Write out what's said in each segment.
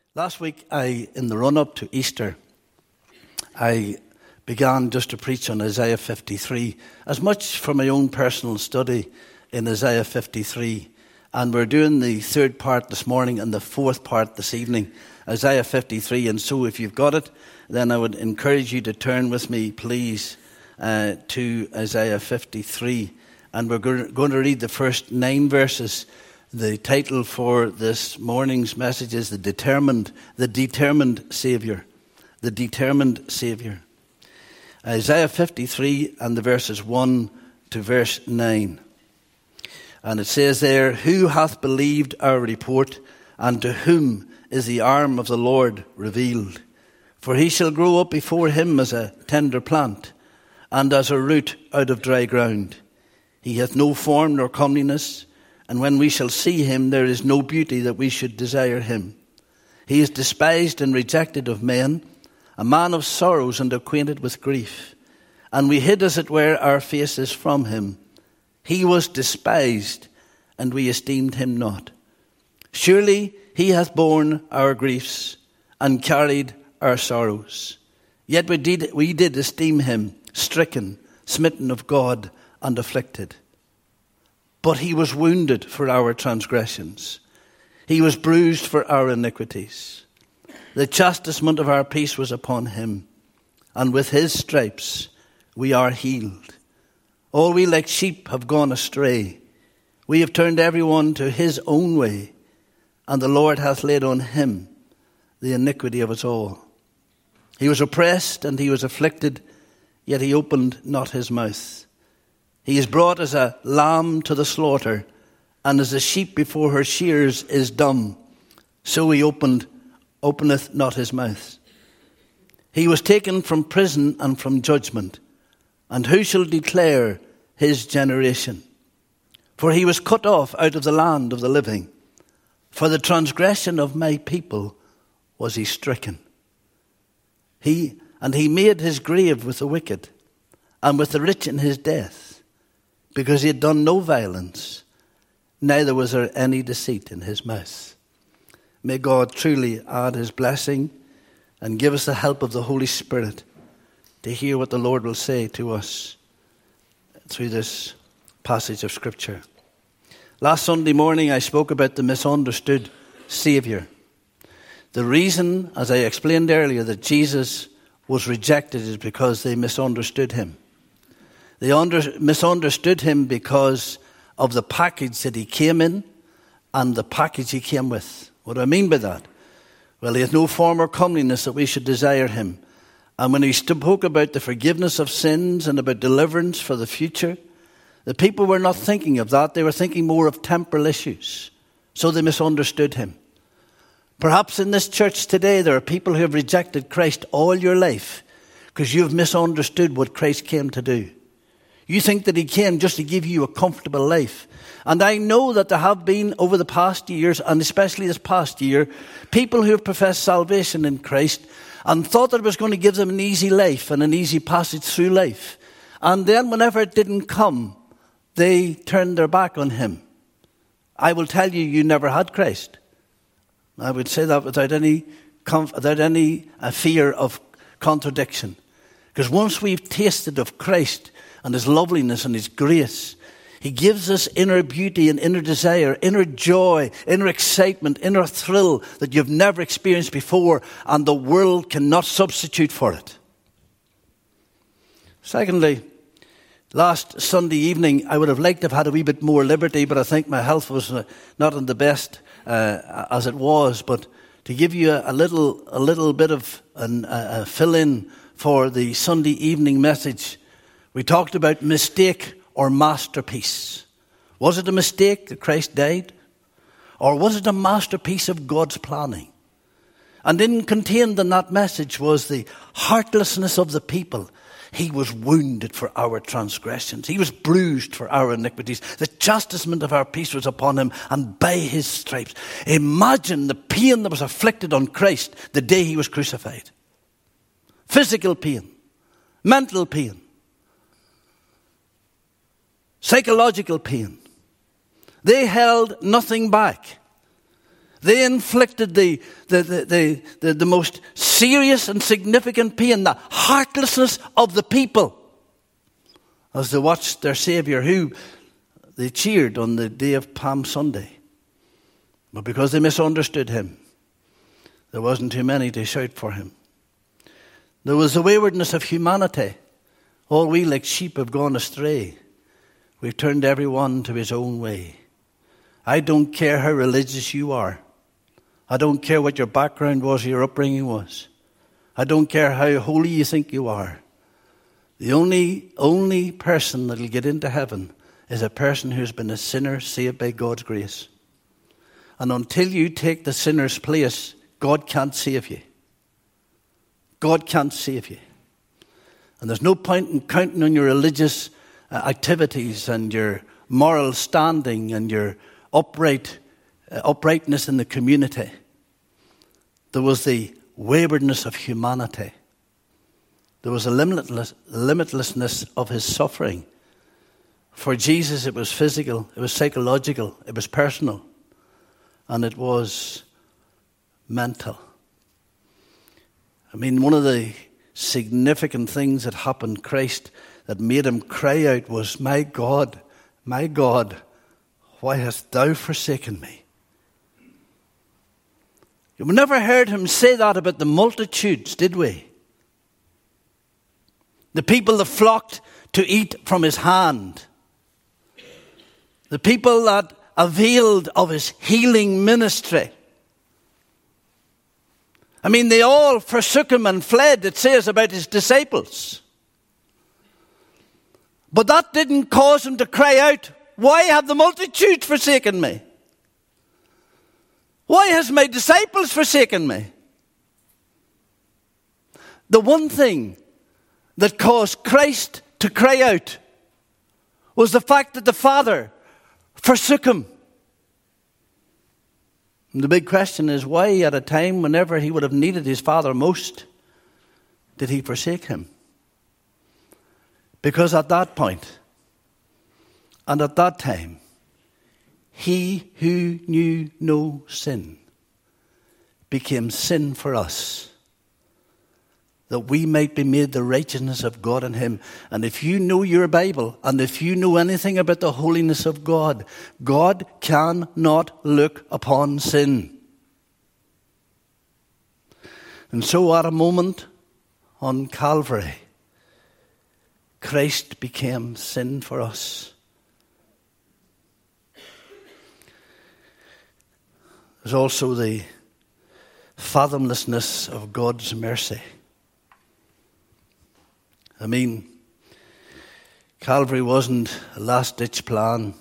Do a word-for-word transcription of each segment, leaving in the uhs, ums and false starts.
Last week, I, in the run-up to Easter, I began just to preach on Isaiah fifty-three, as much for my own personal study in Isaiah fifty-three. And we're doing the third part this morning and the fourth part this evening, Isaiah fifty-three. And so if you've got it, then I would encourage you to turn with me, please, uh, to Isaiah fifty-three. And we're going to read the first nine verses. The title for this morning's message is The Determined, the Determined Saviour. The Determined Saviour. Isaiah fifty-three and the verses one to verse nine. And it says there, "Who hath believed our report, and to whom is the arm of the Lord revealed? For he shall grow up before him as a tender plant, and as a root out of dry ground. He hath no form nor comeliness, and when we shall see him, there is no beauty that we should desire him. He is despised and rejected of men, a man of sorrows and acquainted with grief. And we hid, as it were, our faces from him. He was despised, and we esteemed him not. Surely he hath borne our griefs, and carried our sorrows. Yet we did, we did esteem him stricken, smitten of God, and afflicted. But he was wounded for our transgressions. He was bruised for our iniquities. The chastisement of our peace was upon him, and with his stripes we are healed. All we like sheep have gone astray. We have turned every one to his own way, and the Lord hath laid on him the iniquity of us all. He was oppressed and he was afflicted, yet he opened not his mouth. He is brought as a lamb to the slaughter, and as a sheep before her shears is dumb, so he opened, openeth not his mouth. He was taken from prison and from judgment, and who shall declare his generation? For he was cut off out of the land of the living. For the transgression of my people was he stricken. He and he made his grave with the wicked, and with the rich in his death, because he had done no violence, neither was there any deceit in his mouth." May God truly add his blessing and give us the help of the Holy Spirit to hear what the Lord will say to us through this passage of Scripture. Last Sunday morning I spoke about the misunderstood Saviour. The reason, as I explained earlier, that Jesus was rejected is because they misunderstood him. They under, misunderstood him because of the package that he came in and the package he came with. What do I mean by that? Well, he hath no form or comeliness that we should desire him. And when he spoke about the forgiveness of sins and about deliverance for the future, the people were not thinking of that. They were thinking more of temporal issues. So they misunderstood him. Perhaps in this church today there are people who have rejected Christ all your life because you have misunderstood what Christ came to do. You think that he came just to give you a comfortable life. And I know that there have been, over the past years, and especially this past year, people who have professed salvation in Christ and thought that it was going to give them an easy life and an easy passage through life. And then whenever it didn't come, they turned their back on him. I will tell you, you never had Christ. I would say that without any, without any uh, fear of contradiction. Because once we've tasted of Christ and his loveliness and his grace, he gives us inner beauty and inner desire, inner joy, inner excitement, inner thrill that you've never experienced before, and the world cannot substitute for it. Secondly, last Sunday evening, I would have liked to have had a wee bit more liberty, but I think my health was not in the best uh, as it was. But to give you a, a little, a little bit of an, a, a fill-in for the Sunday evening message, we talked about mistake or masterpiece. Was it a mistake that Christ died? Or was it a masterpiece of God's planning? And in contained in that message was the heartlessness of the people. He was wounded for our transgressions. He was bruised for our iniquities. The chastisement of our peace was upon him, and by his stripes. Imagine the pain that was afflicted on Christ the day he was crucified. Physical pain, mental pain, psychological pain. They held nothing back. They inflicted the, the, the, the, the, the most serious and significant pain, the heartlessness of the people, as they watched their Saviour, who they cheered on the day of Palm Sunday. But because they misunderstood him, there wasn't too many to shout for him. There was the waywardness of humanity. All we like sheep have gone astray. We've turned every one to his own way. I don't care how religious you are. I don't care what your background was or your upbringing was. I don't care how holy you think you are. The only, only person that will get into heaven is a person who's been a sinner saved by God's grace. And until you take the sinner's place, God can't save you. God can't save you. And there's no point in counting on your religious uh, activities and your moral standing and your upright uh, uprightness in the community. There was the waywardness of humanity. There was a limitless, limitlessness of his suffering. For Jesus, it was physical, it was psychological, it was personal, and it was mental. I mean, one of the significant things that happened, Christ, that made him cry out was, "My God, my God, why hast thou forsaken me?" We never heard him say that about the multitudes, did we? The people that flocked to eat from his hand. The people that availed of his healing ministry. I mean, they all forsook him and fled, it says about his disciples. But that didn't cause him to cry out, "Why have the multitude forsaken me? Why has my disciples forsaken me?" The one thing that caused Christ to cry out was the fact that the Father forsook him. And the big question is, why at a time whenever he would have needed his Father most, did he forsake him? Because at that point, and at that time, he who knew no sin became sin for us, that we might be made the righteousness of God in him. And if you know your Bible, and if you know anything about the holiness of God, God cannot look upon sin. And so at a moment on Calvary, Christ became sin for us. There's also the fathomlessness of God's mercy. I mean, Calvary wasn't a last-ditch plan.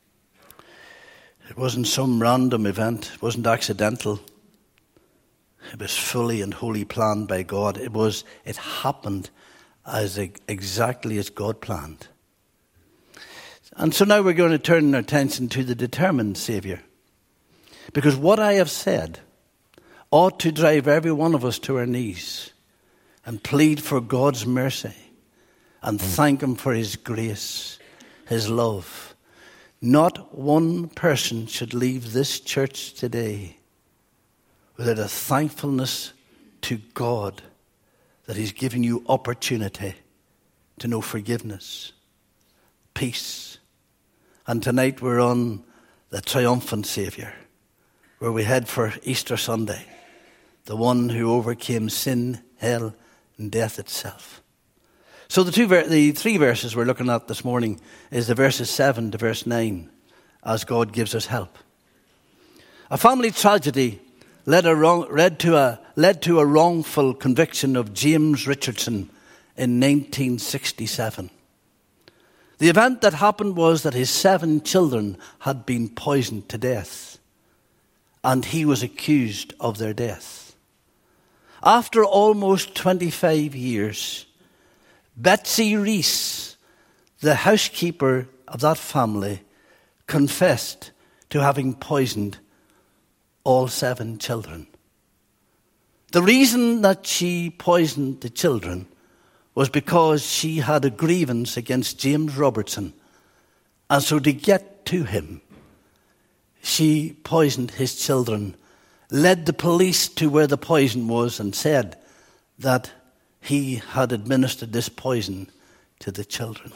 It wasn't some random event. It wasn't accidental. It was fully and wholly planned by God. It was. It happened as exactly as God planned. And so now we're going to turn our attention to the determined Saviour. Because what I have said ought to drive every one of us to our knees and plead for God's mercy and thank him for his grace, his love. Not one person should leave this church today without a thankfulness to God that he's given you opportunity to know forgiveness, peace. And tonight we're on the triumphant Saviour, where we head for Easter Sunday, the one who overcame sin, hell, and death itself. So the two, the three verses we're looking at this morning is the verses seven to verse nine, as God gives us help. A family tragedy led, a wrong, led, to a, led to a wrongful conviction of James Richardson in nineteen sixty-seven. The event that happened was that his seven children had been poisoned to death, and he was accused of their death. After almost twenty-five years, Betsy Reese, the housekeeper of that family, confessed to having poisoned all seven children. The reason that she poisoned the children was because she had a grievance against James Robertson. And so to get to him, she poisoned his children led the police to where the poison was and said that he had administered this poison to the children.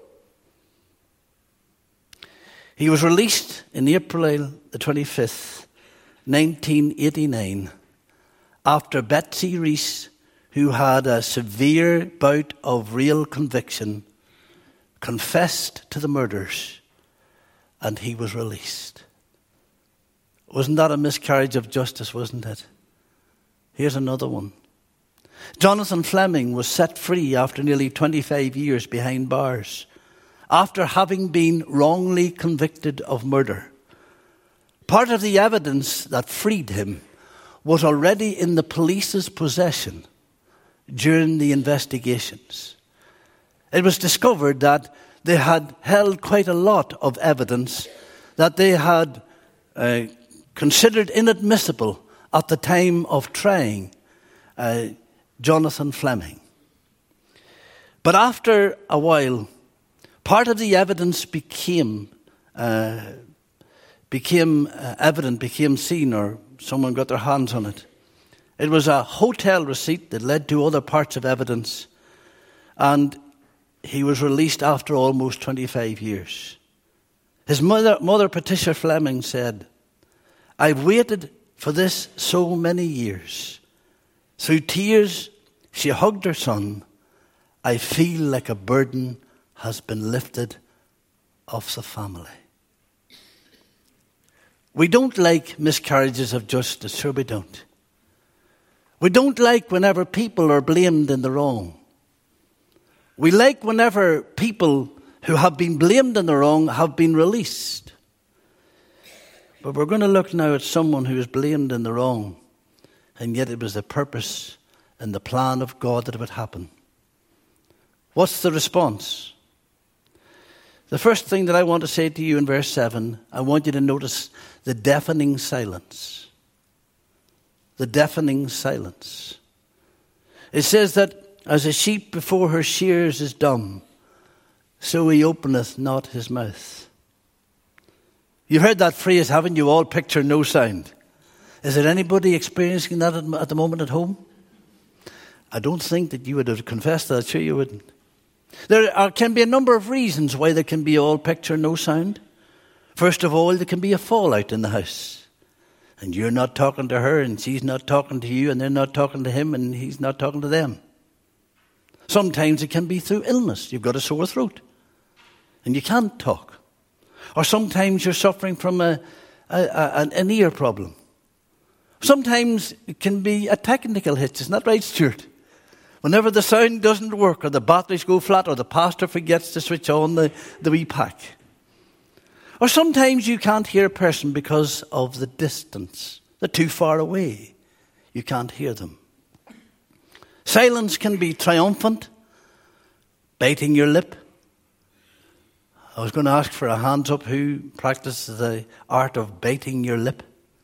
He was released in April the twenty-fifth, nineteen eighty-nine, after Betsy Reese, who had a severe bout of real conviction, confessed to the murders, and he was released. Wasn't that a miscarriage of justice, wasn't it? Here's another one. Jonathan Fleming was set free after nearly twenty-five years behind bars, after having been wrongly convicted of murder. Part of the evidence that freed him was already in the police's possession during the investigations. It was discovered that they had held quite a lot of evidence that they had uh, considered inadmissible at the time of trying uh, Jonathan Fleming. But after a while, part of the evidence became uh, became uh, evident, became seen, or someone got their hands on it. It was a hotel receipt that led to other parts of evidence, and he was released after almost twenty-five years. His mother, mother Patricia Fleming, said, "I've waited for this so many years. Through tears, she hugged her son. I feel like a burden has been lifted off the family." We don't like miscarriages of justice, sure we don't. We don't like whenever people are blamed in the wrong. We like whenever people who have been blamed in the wrong have been released. But we're going to look now at someone who is blamed in the wrong, and yet it was the purpose and the plan of God that it would happen. What's the response? The first thing that I want to say to you in verse seven, I want you to notice the deafening silence. The deafening silence. It says that as a sheep before her shears is dumb, so he openeth not his mouth. You've heard that phrase, haven't you? All picture, no sound. Is there anybody experiencing that at the moment at home? I don't think that you would have confessed that. Sure you wouldn't. There are, can be a number of reasons why there can be all picture, no sound. First of all, there can be a fallout in the house. And you're not talking to her, and she's not talking to you, and they're not talking to him, and he's not talking to them. Sometimes it can be through illness. You've got a sore throat, and you can't talk. Or sometimes you're suffering from a, a, a, an ear problem. Sometimes it can be a technical hitch. Isn't that right, Stuart? Whenever the sound doesn't work, or the batteries go flat, or the pastor forgets to switch on the, the wee pack. Or sometimes you can't hear a person because of the distance. They're too far away. You can't hear them. Silence can be triumphant, biting your lip. I was going to ask for a hands up who practices the art of biting your lip.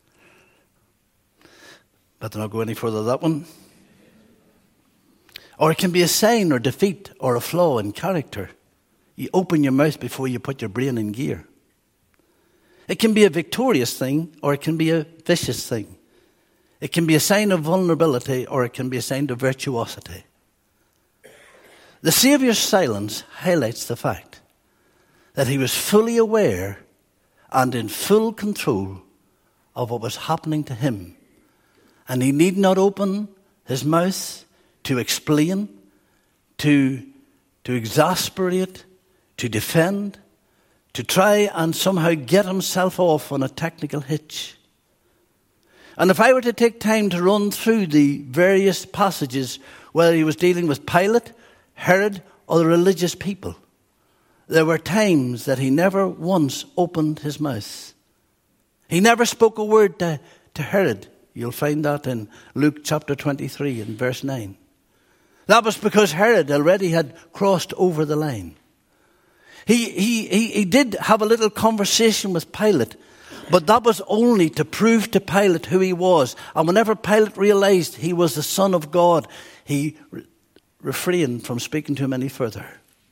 Better not go any further with that one. Or it can be a sign or defeat or a flaw in character. You open your mouth before you put your brain in gear. It can be a victorious thing or it can be a vicious thing. It can be a sign of vulnerability or it can be a sign of virtuosity. The Saviour's silence highlights the fact that he was fully aware and in full control of what was happening to him. And he need not open his mouth to explain, to, to exasperate, to defend, to try and somehow get himself off on a technical hitch. And if I were to take time to run through the various passages, whether he was dealing with Pilate, Herod, or the religious people, there were times that he never once opened his mouth. He never spoke a word to, to Herod. You'll find that in Luke chapter twenty-three and verse nine. That was because Herod already had crossed over the line. He, he, he, he did have a little conversation with Pilate, but that was only to prove to Pilate who he was. And whenever Pilate realized he was the Son of God, he re- refrained from speaking to him any further.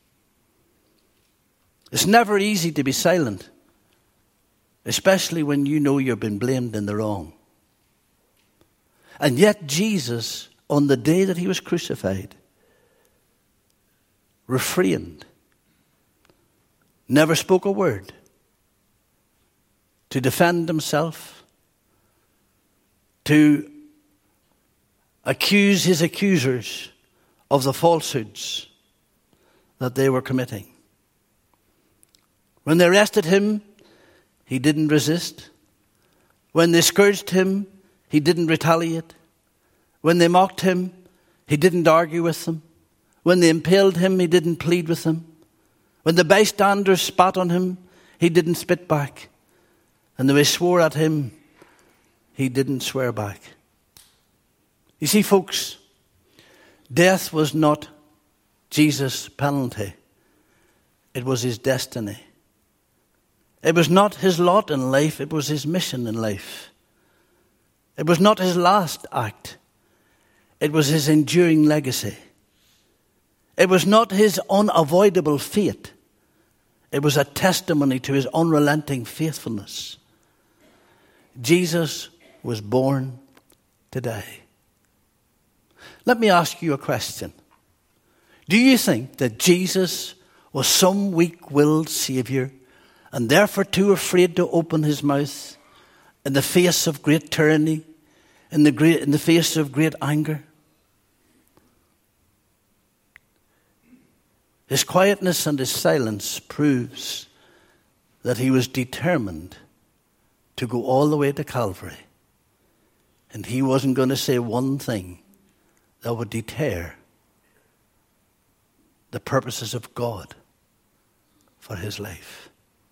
It's never easy to be silent, especially when you know you've been blamed in the wrong. And yet Jesus, on the day that he was crucified, refrained, never spoke a word to defend himself, to accuse his accusers of the falsehoods that they were committing. When they arrested him, he didn't resist. When they scourged him, he didn't retaliate. When they mocked him, he didn't argue with them. When they impaled him, he didn't plead with them. When the bystanders spat on him, he didn't spit back. And when they swore at him, he didn't swear back. You see, folks, death was not Jesus' penalty. It was his destiny. It was not his lot in life, it was his mission in life. It was not his last act. It was his enduring legacy. It was not his unavoidable fate. It was a testimony to his unrelenting faithfulness. Jesus was born today. Let me ask you a question. Do you think that Jesus was some weak-willed Saviour and therefore too afraid to open his mouth in the face of great tyranny, in the, great, in the face of great anger? His quietness and his silence proves that he was determined to go all the way to Calvary. And he wasn't going to say one thing that would deter the purposes of God for his life.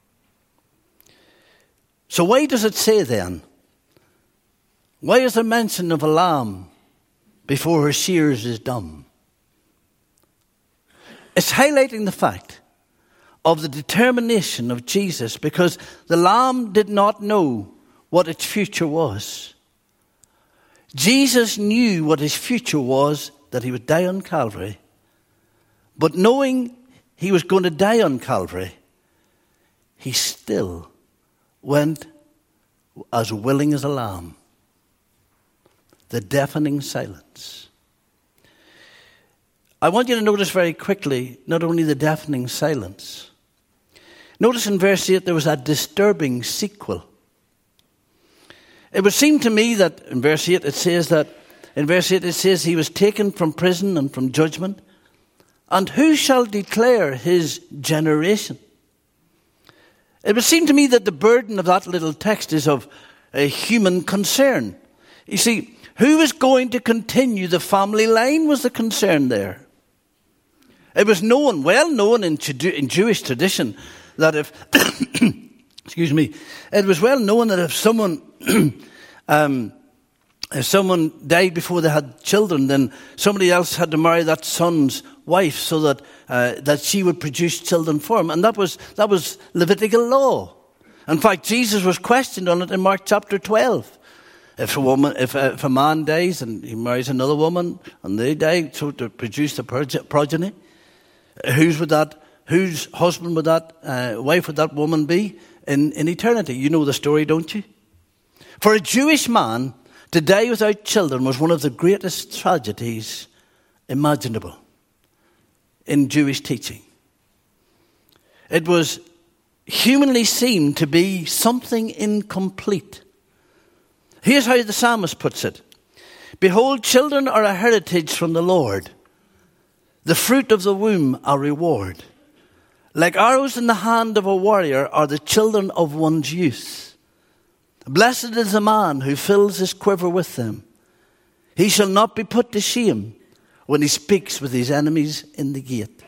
So why does it say then, why is there mention of a lamb before her shears is dumb? It's highlighting the fact of the determination of Jesus, because the lamb did not know what its future was. Jesus knew what his future was, that he would die on Calvary. But knowing he was going to die on Calvary, he still went as willing as a lamb. The deafening silence. I want you to notice very quickly not only the deafening silence. Notice in verse eight there was a disturbing sequel. It would seem to me that in verse eight it says that in verse eight it says he was taken from prison and from judgment. And who shall declare his generation? It would seem to me that the burden of that little text is of a human concern. You see, who is going to continue the family line was the concern there. It was known, well known in, in Jewish tradition, that if, excuse me, it was well known that if someone, um, if someone died before they had children, then somebody else had to marry that son's wife so that uh, that she would produce children for him, and that was that was Levitical law. In fact, Jesus was questioned on it in Mark chapter twelve. If a woman, if a, if a man dies and he marries another woman and they die, so to produce the progeny, whose would that, whose husband would that, uh, wife would that woman be in, in eternity? You know the story, don't you? For a Jewish man to die without children was one of the greatest tragedies imaginable in Jewish teaching. It was humanly seen to be something incomplete. Here's how the psalmist puts it. Behold, children are a heritage from the Lord. The fruit of the womb a reward. Like arrows in the hand of a warrior are the children of one's youth. Blessed is the man who fills his quiver with them. He shall not be put to shame when he speaks with his enemies in the gate.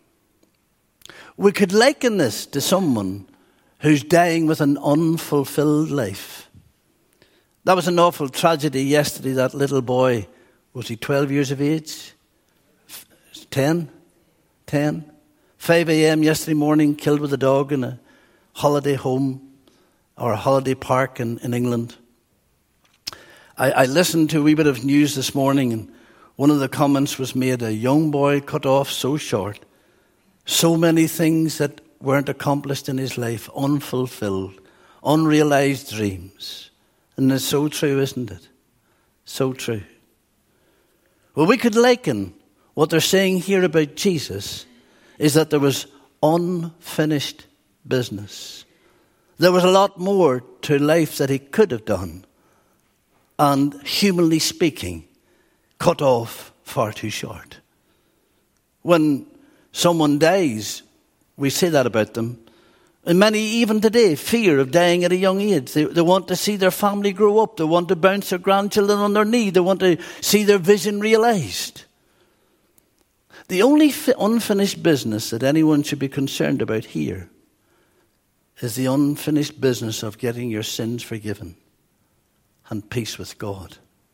We could liken this to someone who's dying with an unfulfilled life. That was an awful tragedy yesterday. That little boy, was he twelve years of age? ten? ten? five a.m. yesterday morning, killed with a dog in a holiday home or a holiday park in, in England. I, I listened to a wee bit of news this morning, and one of the comments was made, a young boy cut off so short, so many things that weren't accomplished in his life, unfulfilled, unrealized dreams. And it's so true, isn't it? So true. Well, we could liken what they're saying here about Jesus is that there was unfinished business. There was a lot more to life that he could have done, and humanly speaking, cut off far too short. When someone dies, we say that about them. And many, even today, fear of dying at a young age. They, they want to see their family grow up. They want to bounce their grandchildren on their knee. They want to see their vision realized. The only fi- unfinished business that anyone should be concerned about here is the unfinished business of getting your sins forgiven and peace with God.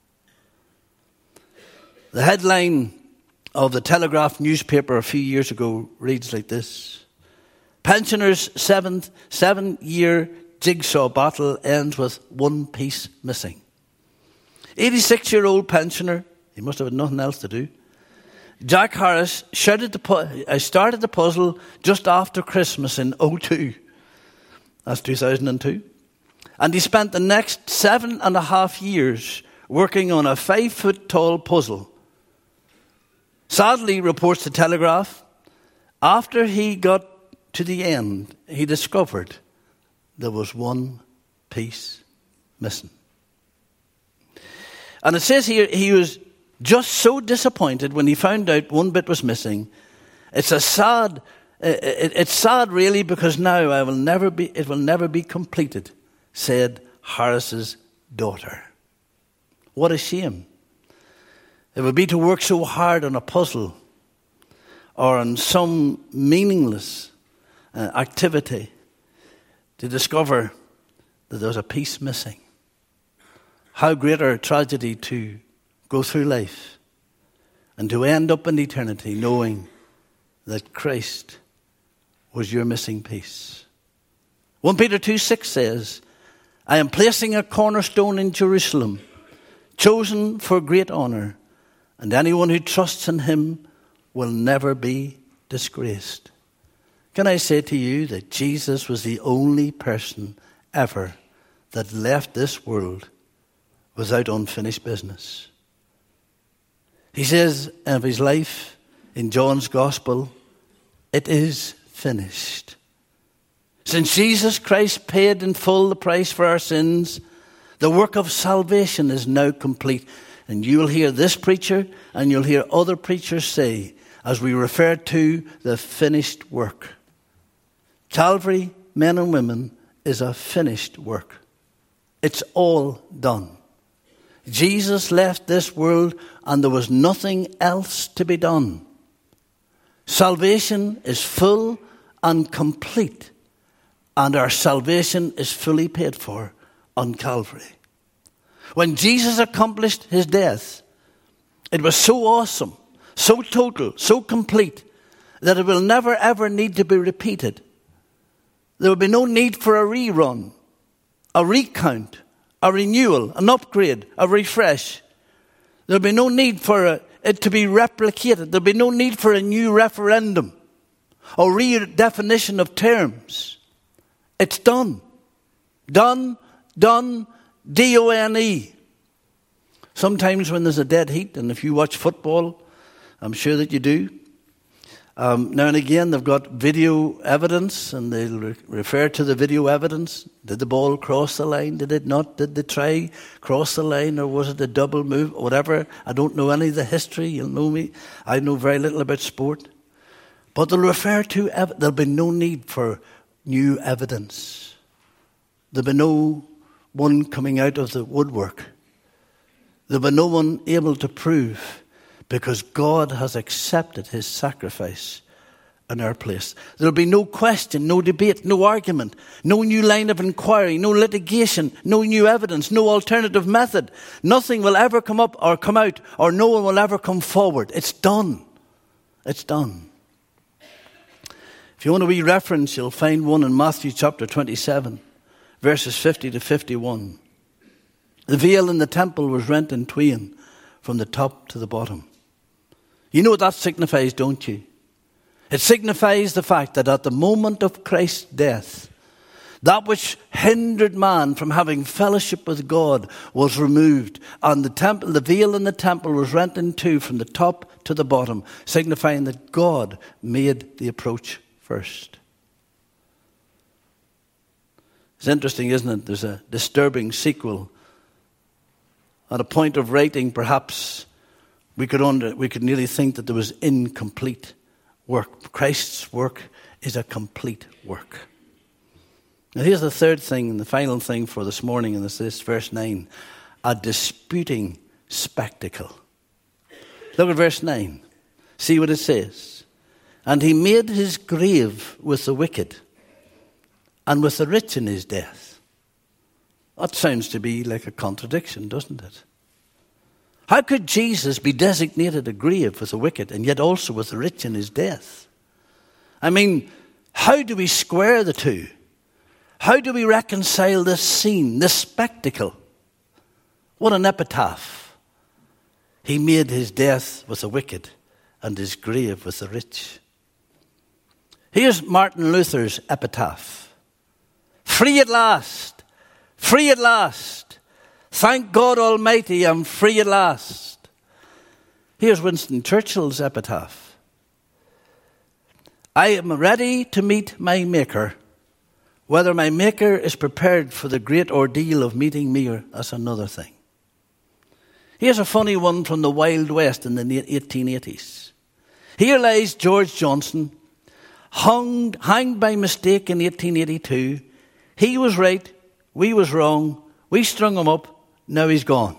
The headline of the Telegraph newspaper a few years ago reads like this: Pensioners' seventh, seven-year jigsaw battle ends with one piece missing. eighty-six-year-old pensioner, he must have had nothing else to do, Jack Harris started the, pu- started the puzzle just after Christmas in oh two. That's two thousand two. And he spent the next seven and a half years working on a five-foot-tall puzzle. Sadly, reports the Telegraph, after he got to the end, he discovered there was one piece missing. And it says here he was just so disappointed when he found out one bit was missing. It's a sad, it's sad really, because now I will never be, it will never be completed, said Harris's daughter. What a shame. It would be to work so hard on a puzzle or on some meaningless uh, activity to discover that there's a piece missing. How greater a tragedy to go through life and to end up in eternity knowing that Christ was your missing piece. First Peter two six says, I am placing a cornerstone in Jerusalem, chosen for great honor, and anyone who trusts in him will never be disgraced. Can I say to you that Jesus was the only person ever that left this world without unfinished business? He says of his life in John's Gospel, it is finished. Since Jesus Christ paid in full the price for our sins, the work of salvation is now complete. And you will hear this preacher and you'll hear other preachers say, as we refer to the finished work. Calvary, men and women, is a finished work. It's all done. Jesus left this world and there was nothing else to be done. Salvation is full and complete, and our salvation is fully paid for on Calvary. When Jesus accomplished his death, it was so awesome, so total, so complete, that it will never ever need to be repeated. There will be no need for a rerun, a recount, a renewal, an upgrade, a refresh. There will be no need for a, it to be replicated. There will be no need for a new referendum or redefinition of terms. It's done. Done, done, D O N E. Sometimes when there's a dead heat, and if you watch football, I'm sure that you do, um, now and again they've got video evidence, and they'll re- refer to the video evidence. Did the ball cross the line? Did it not? Did the try cross the line, or was it a double move? Whatever. I don't know any of the history. You'll know me. I know very little about sport. But they'll refer to, ev- there'll be no need for new evidence. There'll be no one coming out of the woodwork. There'll be no one able to prove, because God has accepted his sacrifice in our place. There'll be no question, no debate, no argument, no new line of inquiry, no litigation, no new evidence, no alternative method. Nothing will ever come up or come out, or no one will ever come forward. It's done. It's done. If you want a wee reference, you'll find one in Matthew chapter twenty-seven. Verses fifty to fifty-one. The veil in the temple was rent in twain from the top to the bottom. You know what that signifies, don't you? It signifies the fact that at the moment of Christ's death, That which hindered man from having fellowship with God was removed, and the temple, the veil in the temple was rent in two from the top to the bottom, signifying that God made the approach first. It's interesting, isn't it? There's a disturbing sequel. At a point of writing, perhaps we could under, we could nearly think that there was incomplete work. Christ's work is a complete work. Now here's the third thing and the final thing for this morning, and this is verse nine. A disputing spectacle. Look at verse nine. See what it says. And he made his grave with the wicked, and with the rich in his death. That sounds to be like a contradiction, doesn't it? How could Jesus be designated a grave with the wicked and yet also with the rich in his death? I mean, how do we square the two? How do we reconcile this scene, this spectacle? What an epitaph. He made his death with the wicked and his grave with the rich. Here's Martin Luther's epitaph. Free at last, free at last. Thank God Almighty, I'm free at last. Here's Winston Churchill's epitaph. I am ready to meet my Maker. Whether my Maker is prepared for the great ordeal of meeting me, that's another thing. Here's a funny one from the Wild West in the eighteen eighties. Here lies George Johnson, hung, hanged by mistake in eighteen eighty-two. He was right, we was wrong, we strung him up, now he's gone.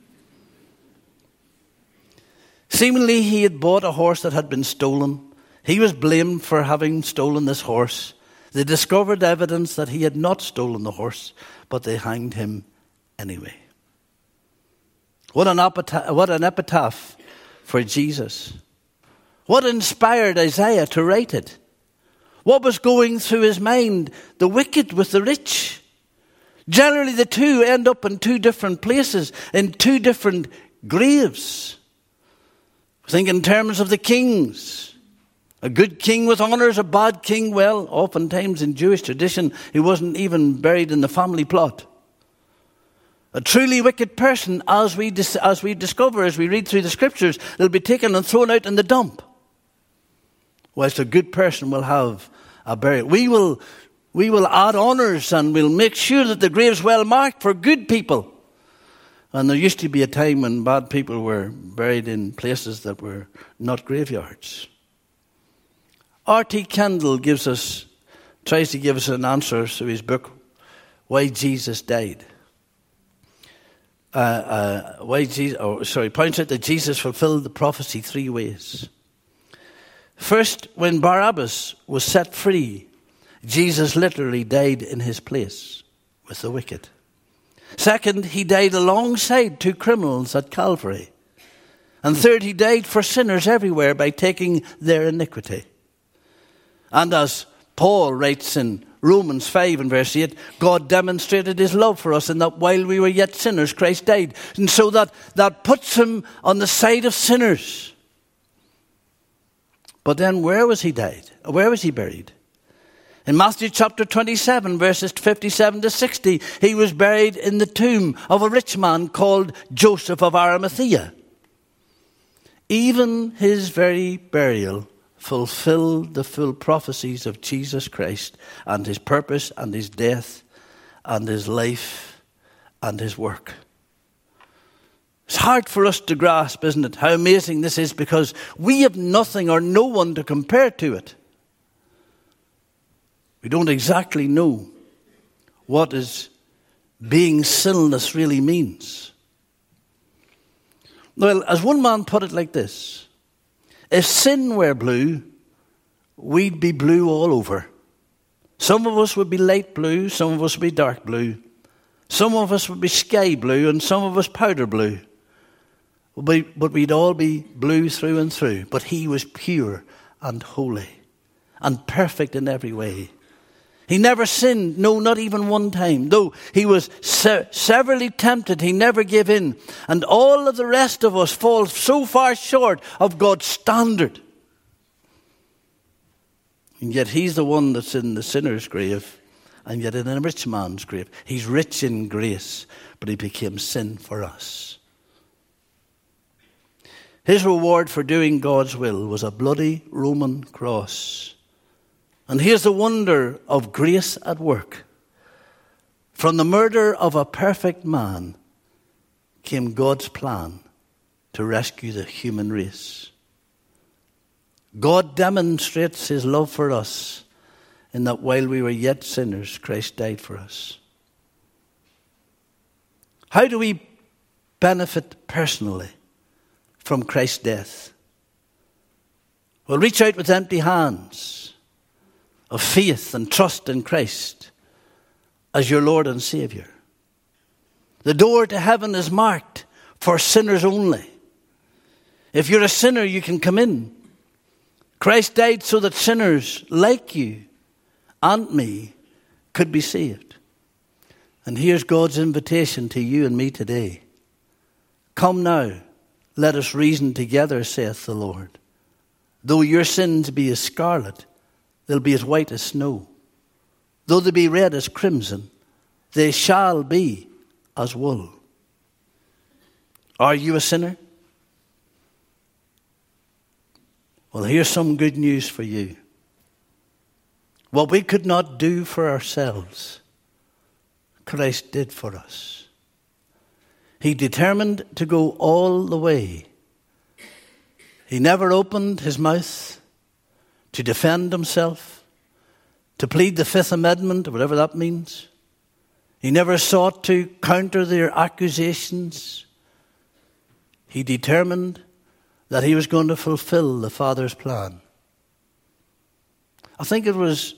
Seemingly he had bought a horse that had been stolen. He was blamed for having stolen this horse. They discovered evidence that he had not stolen the horse, but they hanged him anyway. What an epitaph, what an epitaph for Jesus. What inspired Isaiah to write it? What was going through his mind? The wicked with the rich. Generally, the two end up in two different places, in two different graves. Think in terms of the kings. A good king with honors, a bad king, well, oftentimes in Jewish tradition, he wasn't even buried in the family plot. A truly wicked person, as we dis- as we discover, as we read through the scriptures, they'll be taken and thrown out in the dump. Whilst a good person will have a burial. We will, we will add honors and we'll make sure that the grave's well marked for good people. And there used to be a time when bad people were buried in places that were not graveyards. R T Kendall gives us, tries to give us an answer through his book, Why Jesus Died. Uh, uh, why Jesus, oh, sorry, points out that Jesus fulfilled the prophecy three ways. First, when Barabbas was set free, Jesus literally died in his place with the wicked. Second, he died alongside two criminals at Calvary. And third, he died for sinners everywhere by taking their iniquity. And as Paul writes in Romans five and verse eight, God demonstrated his love for us in that while we were yet sinners, Christ died. And so that, that puts him on the side of sinners. But then where was he died? Where was he buried? In Matthew chapter twenty-seven, verses fifty-seven to sixty, he was buried in the tomb of a rich man called Joseph of Arimathea. Even his very burial fulfilled the full prophecies of Jesus Christ and his purpose and his death and his life and his work. It's hard for us to grasp, isn't it, how amazing this is, because we have nothing or no one to compare to it. We don't exactly know what is being sinless really means. Well, as one man put it like this, if sin were blue, we'd be blue all over. Some of us would be light blue, some of us would be dark blue. Some of us would be sky blue and some of us powder blue. But we'd all be blue through and through. But he was pure and holy and perfect in every way. He never sinned, no, not even one time. Though he was se- severely tempted, he never gave in. And all of the rest of us fall so far short of God's standard. And yet he's the one that's in the sinner's grave. and yet in a rich man's grave. He's rich in grace, but he became sin for us. His reward for doing God's will was a bloody Roman cross. And here's the wonder of grace at work. From the murder of a perfect man came God's plan to rescue the human race. God demonstrates his love for us in that while we were yet sinners, Christ died for us. How do we benefit personally from Christ's death? Well, reach out with empty hands of faith and trust in Christ as your Lord and Savior. The door to heaven is marked for sinners only. If you're a sinner, you can come in. Christ died so that sinners like you and me could be saved. And here's God's invitation to you and me today. Come now, let us reason together, saith the Lord. Though your sins be as scarlet, they'll be as white as snow. Though they be red as crimson, they shall be as wool. Are you a sinner? Well, here's some good news for you. What we could not do for ourselves, Christ did for us. He determined to go all the way. He never opened his mouth to defend himself, to plead the Fifth Amendment, or whatever that means. He never sought to counter their accusations. He determined that he was going to fulfill the Father's plan. I think it was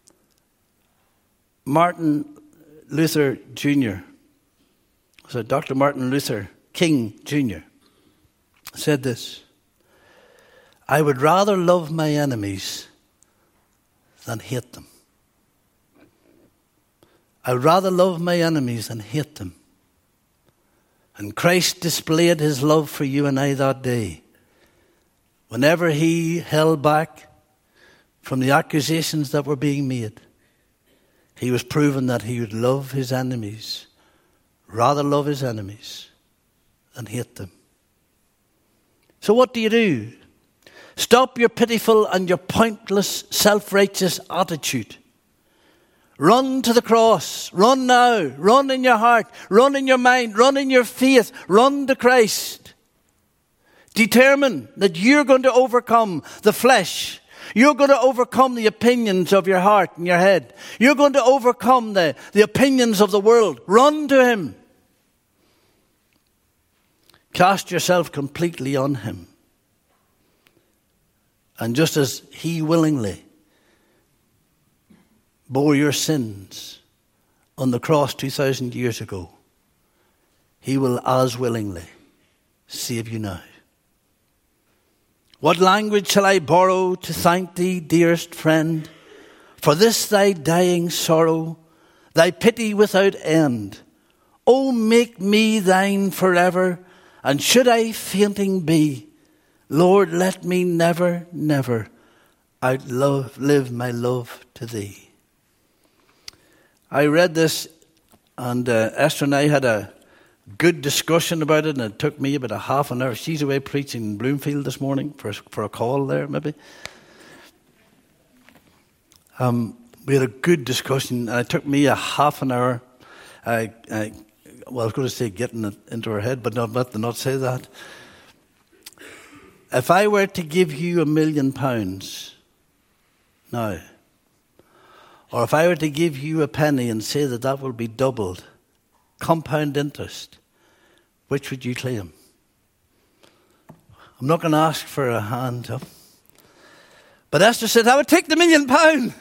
Martin Luther Junior So Doctor Martin Luther King Junior said this: I would rather love my enemies than hate them. I would rather love my enemies than hate them. And Christ displayed his love for you and I that day. Whenever he held back from the accusations that were being made, he was proving that he would love his enemies, rather love his enemies than hate them. So what do you do? Stop your pitiful and your pointless self-righteous attitude. Run to the cross. Run now. Run in your heart. Run in your mind. Run in your faith. Run to Christ. Determine that you're going to overcome the flesh. You're going to overcome the opinions of your heart and your head. You're going to overcome the, the opinions of the world. Run to him. Cast yourself completely on him. And just as he willingly bore your sins on the cross two thousand years ago, he will as willingly save you now. What language shall I borrow to thank thee, dearest friend, for this thy dying sorrow, thy pity without end? O make me thine forever, and should I fainting be, Lord, let me never, never outlive my love to thee. I read this, and uh, Esther and I had a good discussion about it, and it took me about a half an hour. She's away preaching in Bloomfield this morning for, for a call there, maybe. Um, we had a good discussion, and it took me a half an hour. I, I, well, I was going to say getting it into her head, but not, not, not say that. If I were to give you a million pounds now, or if I were to give you a penny and say that that will be doubled, compound interest, which would you claim? I'm not going to ask for a hand up. But Esther said, I would take the million pound.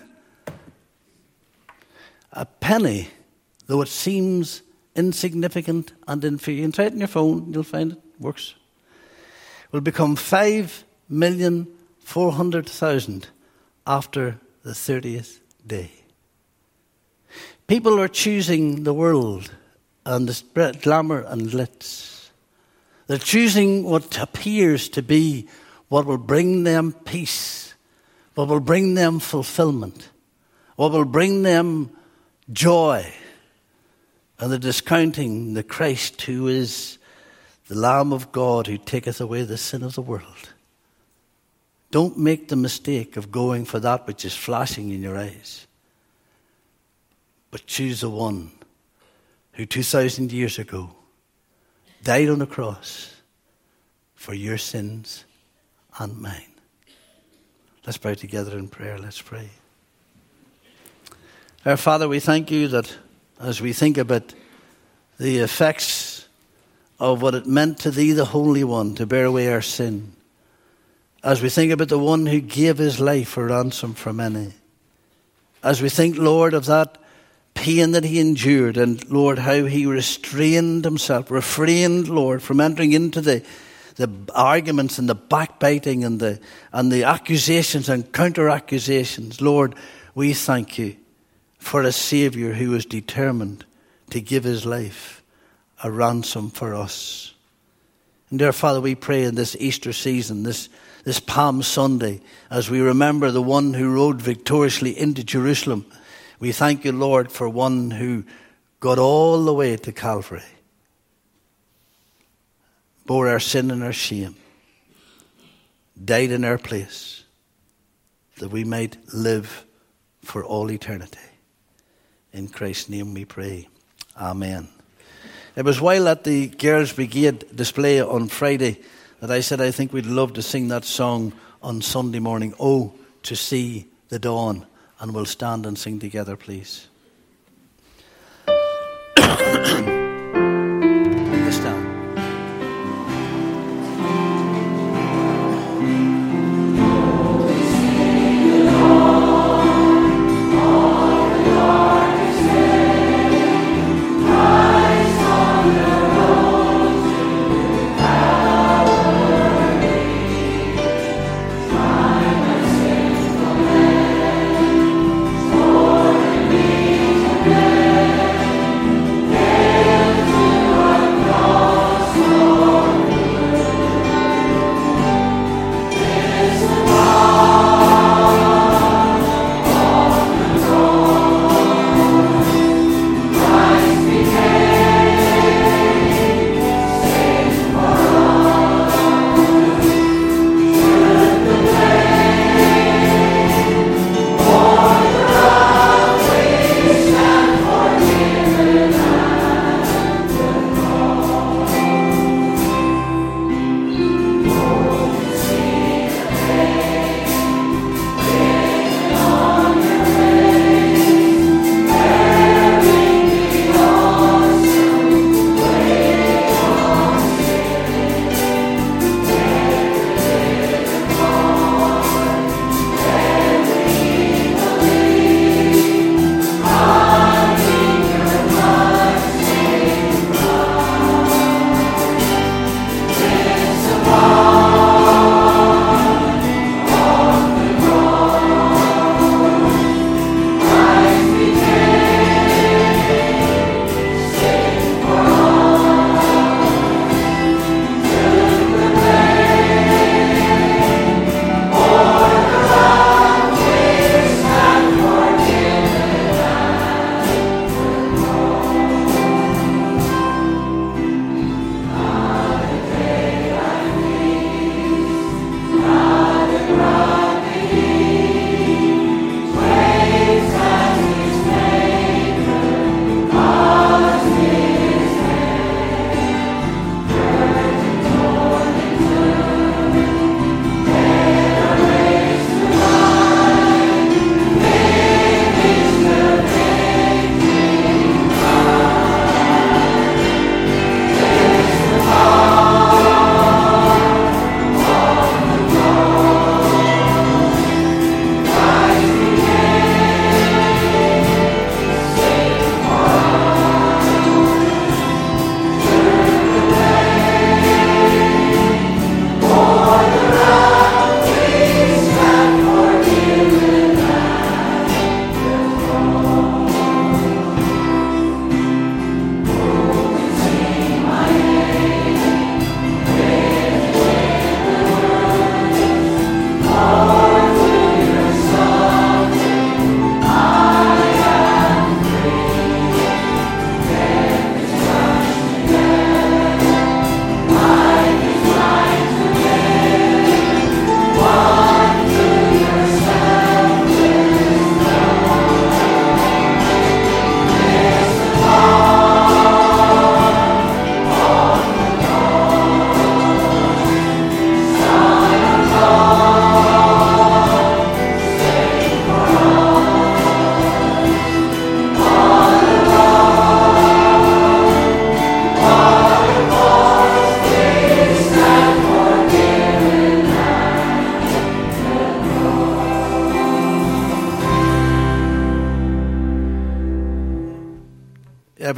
A penny, though it seems insignificant and inferior, and try it on your phone, you'll find it works, will become five million four hundred thousand after the thirtieth day. People are choosing the world and the glamour and glitz. They're choosing what appears to be what will bring them peace, what will bring them fulfillment, what will bring them joy and the discounting the Christ who is the Lamb of God who taketh away the sin of the world. Don't make the mistake of going for that which is flashing in your eyes, but choose the one who two thousand years ago died on the cross for your sins and mine. Let's bow together in prayer. Let's pray. Our Father, we thank you that as we think about the effects of what it meant to thee, the Holy One, to bear away our sin, as we think about the one who gave his life a ransom for many, as we think, Lord, of that pain that he endured, and Lord, how he restrained himself, refrained, Lord, from entering into the, the arguments and the backbiting and the, and the accusations and counter-accusations. Lord, we thank you for a Saviour who was determined to give his life a ransom for us. And dear Father, we pray in this Easter season, this, this Palm Sunday, as we remember the one who rode victoriously into Jerusalem, we thank you, Lord, for one who got all the way to Calvary, bore our sin and our shame, died in our place, that we might live for all eternity. In Christ's name we pray. Amen. It was while at the Girls' Brigade display on Friday that I said I think we'd love to sing that song on Sunday morning, "Oh, to See the Dawn." And we'll stand and sing together, please. Let's stand. Yeah.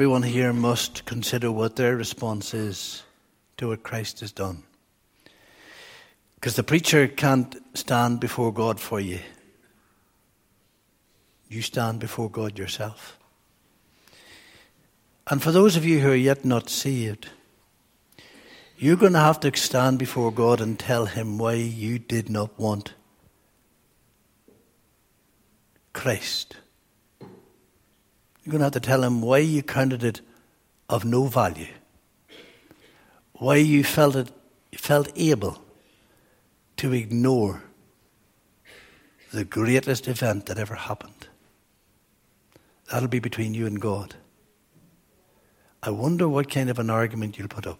everyone here must consider what their response is to what Christ has done. Because the preacher can't stand before God for you. You stand before God yourself. And for those of you who are yet not saved, you're going to have to stand before God and tell him why you did not want Christ. You're going to have to tell him why you counted it of no value. Why you felt it, felt able to ignore the greatest event that ever happened. That'll be between you and God. I wonder what kind of an argument you'll put up.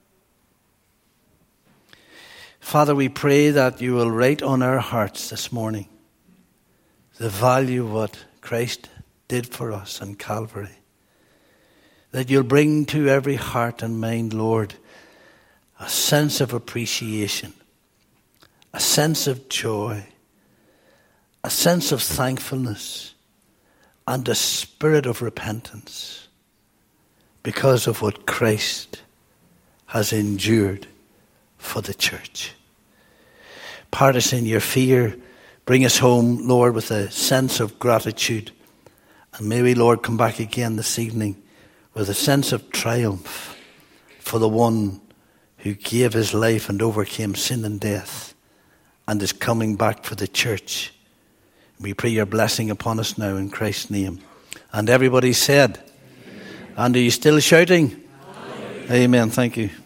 Father, we pray that you will write on our hearts this morning the value of what Christ did for us on Calvary. That you'll bring to every heart and mind, Lord, a sense of appreciation, a sense of joy, a sense of thankfulness, and a spirit of repentance because of what Christ has endured for the church. Part us in your fear. Bring us home, Lord, with a sense of gratitude. And may we, Lord, come back again this evening with a sense of triumph for the one who gave his life and overcame sin and death and is coming back for the church. We pray your blessing upon us now in Christ's name. And everybody said, Amen. And are you still shouting? Amen. Amen. Thank you.